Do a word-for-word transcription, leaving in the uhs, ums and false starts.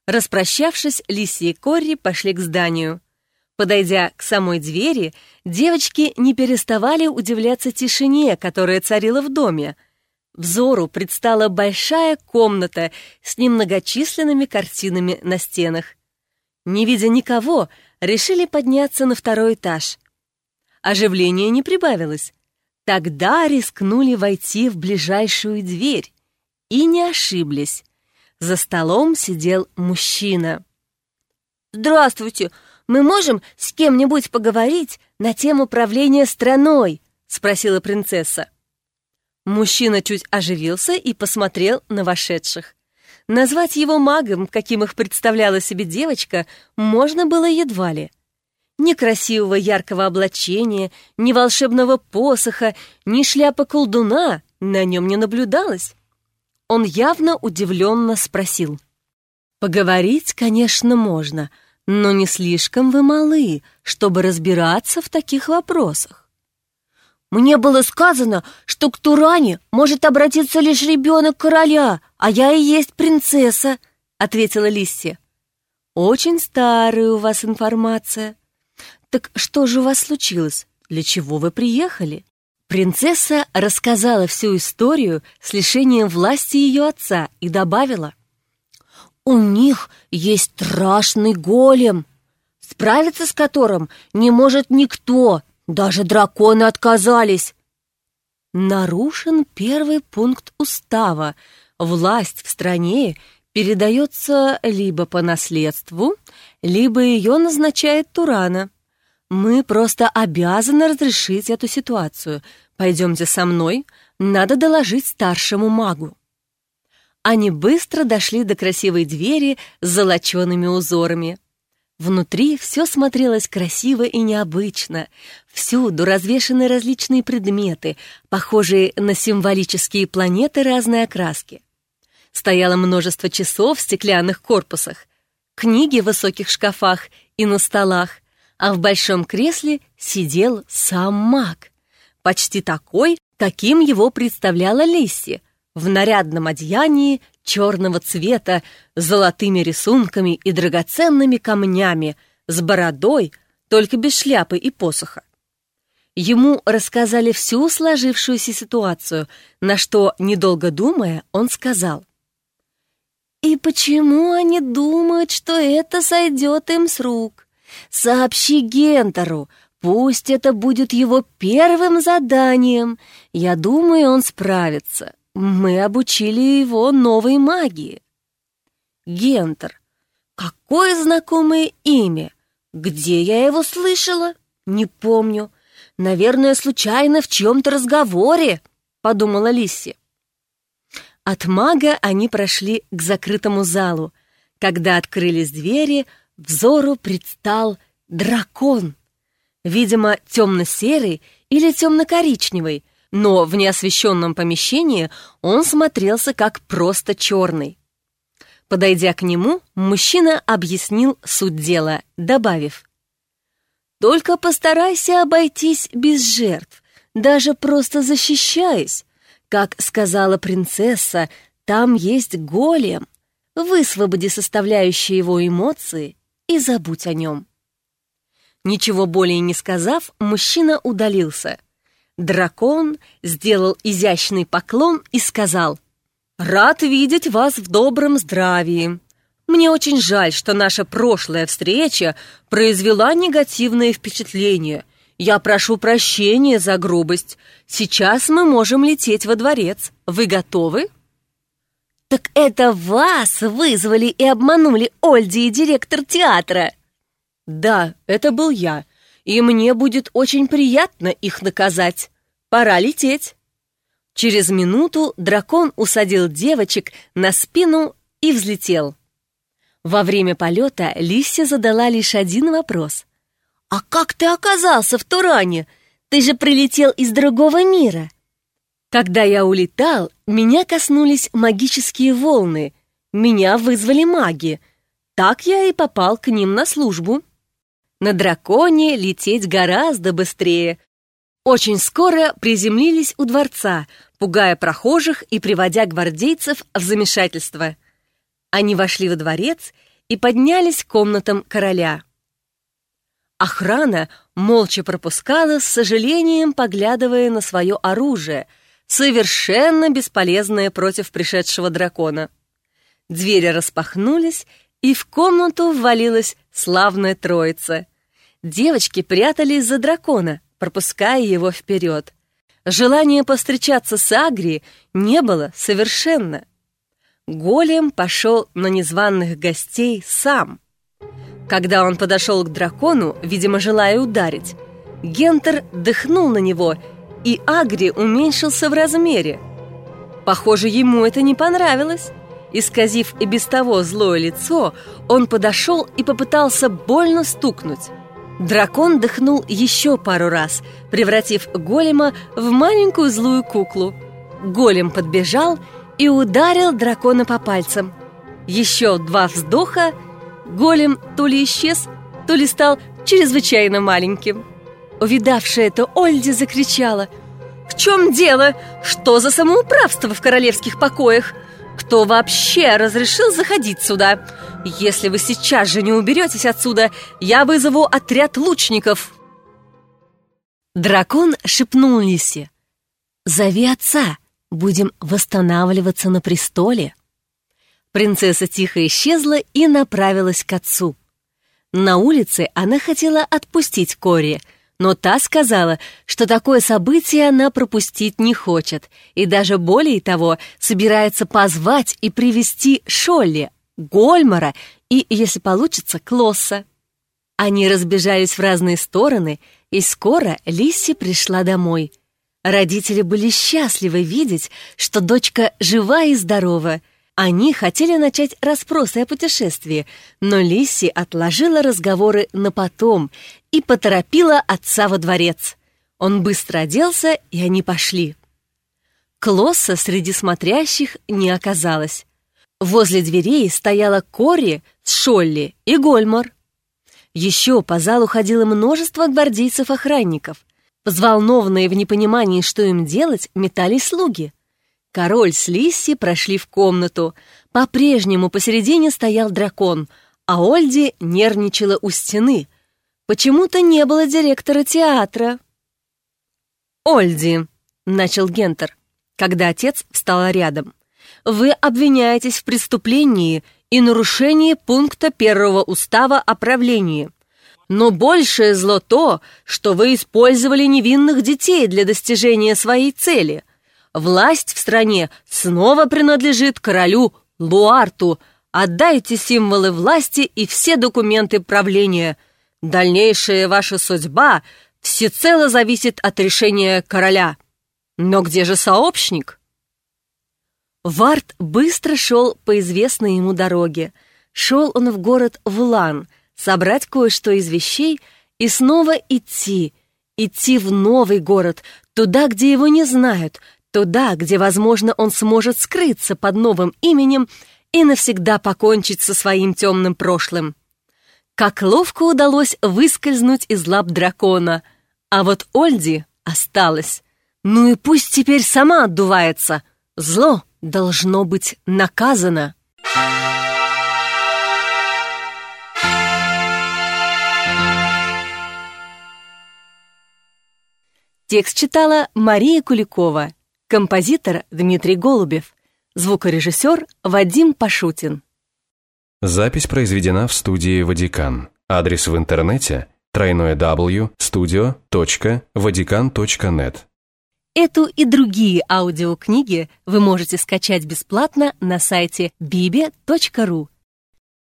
Распрощавшись, Лисси и Корри пошли к зданию. Подойдя к самой двери, девочки не переставали удивляться тишине, которая царила в доме. Взору предстала большая комната с немногочисленными картинами на стенах. Не видя никого, решили подняться на второй этаж. Оживление не прибавилось. Тогда рискнули войти в ближайшую дверь. И не ошиблись. За столом сидел мужчина. «Здравствуйте! Мы можем с кем-нибудь поговорить на тему правления страной?» — спросила принцесса. Мужчина чуть оживился и посмотрел на вошедших. Назвать его магом, каким их представляла себе девочка, можно было едва ли. Ни красивого яркого облачения, ни волшебного посоха, ни шляпы колдуна на нем не наблюдалось. Он явно удивленно спросил. «Поговорить, конечно, можно, но не слишком вы малы, чтобы разбираться в таких вопросах». «Мне было сказано, что к Туране может обратиться лишь ребенок короля, а я и есть принцесса», — ответила Лисси. «Очень старая у вас информация. Так что же у вас случилось? Для чего вы приехали?» Принцесса рассказала всю историю с лишением власти ее отца и добавила: «У них есть страшный голем, справиться с которым не может никто, даже драконы отказались». Нарушен первый пункт устава. Власть в стране передается либо по наследству, либо ее назначает Турана. Мы просто обязаны разрешить эту ситуацию. Пойдемте со мной, надо доложить старшему магу. Они быстро дошли до красивой двери с золочеными узорами. Внутри все смотрелось красиво и необычно. Всюду развешаны различные предметы, похожие на символические планеты разной окраски. Стояло множество часов в стеклянных корпусах, книги в высоких шкафах и на столах, а в большом кресле сидел сам маг, почти такой, каким его представляла Лисси, в нарядном одеянии черного цвета, с золотыми рисунками и драгоценными камнями, с бородой, только без шляпы и посоха. Ему рассказали всю сложившуюся ситуацию, на что, недолго думая, он сказал: «И почему они думают, что это сойдет им с рук? Сообщи Гентеру, пусть это будет его первым заданием. Я думаю, он справится. Мы обучили его новой магии». Гентер. Какое знакомое имя! Где я его слышала? Не помню. Наверное, случайно в чем-то разговоре, подумала Лисси. От мага они прошли к закрытому залу. Когда открылись двери, взору предстал дракон. Видимо, темно-серый или темно-коричневый, но в неосвещенном помещении он смотрелся как просто черный. Подойдя к нему, мужчина объяснил суть дела, добавив: «Только постарайся обойтись без жертв, даже просто защищаясь. Как сказала принцесса, там есть голем. Высвободи составляющие его эмоции и забудь о нем». Ничего более не сказав, мужчина удалился. Дракон сделал изящный поклон и сказал: «Рад видеть вас в добром здравии. Мне очень жаль, что наша прошлая встреча произвела негативное впечатление. Я прошу прощения за грубость. Сейчас мы можем лететь во дворец. Вы готовы?» «Так это вас вызвали и обманули Ольди и директор театра?» «Да, это был я, и мне будет очень приятно их наказать. Пора лететь». Через минуту дракон усадил девочек на спину и взлетел. Во время полета Лисси задала лишь один вопрос. «А как ты оказался в Туране? Ты же прилетел из другого мира». «Когда я улетал, меня коснулись магические волны. Меня вызвали маги. Так я и попал к ним на службу. На драконе лететь гораздо быстрее. Очень скоро приземлились у дворца, пугая прохожих и приводя гвардейцев в замешательство. Они вошли во дворец и поднялись к комнатам короля. Охрана молча пропускала, с сожалением поглядывая на свое оружие, совершенно бесполезное против пришедшего дракона. Двери распахнулись, и в комнату ввалилась славная троица. Девочки прятались за дракона, пропуская его вперед. Желания повстречаться с Агри не было совершенно. Голем пошел на незваных гостей сам. Когда он подошел к дракону, видимо, желая ударить, Гентер дыхнул на него, и Агри уменьшился в размере. Похоже, ему это не понравилось. Исказив и без того злое лицо, он подошел и попытался больно стукнуть. Дракон дыхнул еще пару раз, превратив голема в маленькую злую куклу. Голем подбежал и ударил дракона по пальцам. Еще два вздоха, голем то ли исчез, то ли стал чрезвычайно маленьким. Увидавшая это Ольди закричала: «В чем дело? Что за самоуправство в королевских покоях? Кто вообще разрешил заходить сюда? Если вы сейчас же не уберетесь отсюда, я вызову отряд лучников!» Дракон шепнул Лисе: «Зови отца, будем восстанавливаться на престоле». Принцесса тихо исчезла и направилась к отцу. На улице она хотела отпустить Кори, но та сказала, что такое событие она пропустить не хочет, и даже более того, собирается позвать и привести Шолли, Гольмара и, если получится, Клосса. Они разбежались в разные стороны, и скоро Лисси пришла домой. Родители были счастливы видеть, что дочка жива и здорова. Они хотели начать расспросы о путешествии, но Лисси отложила разговоры на потом и поторопила отца во дворец. Он быстро оделся, и они пошли. Клосса среди смотрящих не оказалось. Возле дверей стояла Кори с Шолли и Гольмар. Еще по залу ходило множество гвардейцев-охранников. Взволнованные в непонимании, что им делать, метались слуги. Король с Лисси прошли в комнату. По-прежнему посередине стоял дракон, а Ольди нервничала у стены. Почему-то не было директора театра. «Ольди», — начал Гентер, когда отец встал рядом, — «вы обвиняетесь в преступлении и нарушении пункта первого устава о правлении. Но большее зло то, что вы использовали невинных детей для достижения своей цели. Власть в стране снова принадлежит королю Луарту. Отдайте символы власти и все документы правления. Дальнейшая ваша судьба всецело зависит от решения короля. Но где же сообщник?» Вард быстро шел по известной ему дороге. Шел он в город Влан, собрать кое-что из вещей и снова идти, идти в новый город, туда, где его не знают, туда, где, возможно, он сможет скрыться под новым именем и навсегда покончить со своим темным прошлым. Как ловко удалось выскользнуть из лап дракона, а вот Ольди осталась. Ну и пусть теперь сама отдувается. Зло должно быть наказано. Текст читала Мария Куликова, композитор Дмитрий Голубев, звукорежиссер Вадим Пашутин. Запись произведена в студии «Ватикан». Адрес в интернете дабл ю дабл ю дабл ю точка студио точка ватикан точка нет. Эту и другие аудиокниги вы можете скачать бесплатно на сайте биби точка ру.